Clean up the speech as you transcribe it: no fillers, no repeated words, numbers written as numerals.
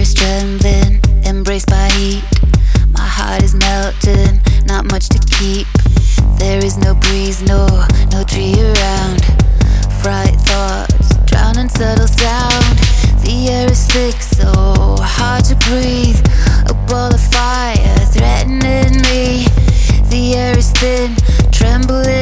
is trembling, embraced by heat. My heart is melting, not much to keep. There is no breeze, no tree around. Fright thoughts drown in subtle sound. The air is thick, so hard to breathe. A ball of fire threatening me. The air is thin, trembling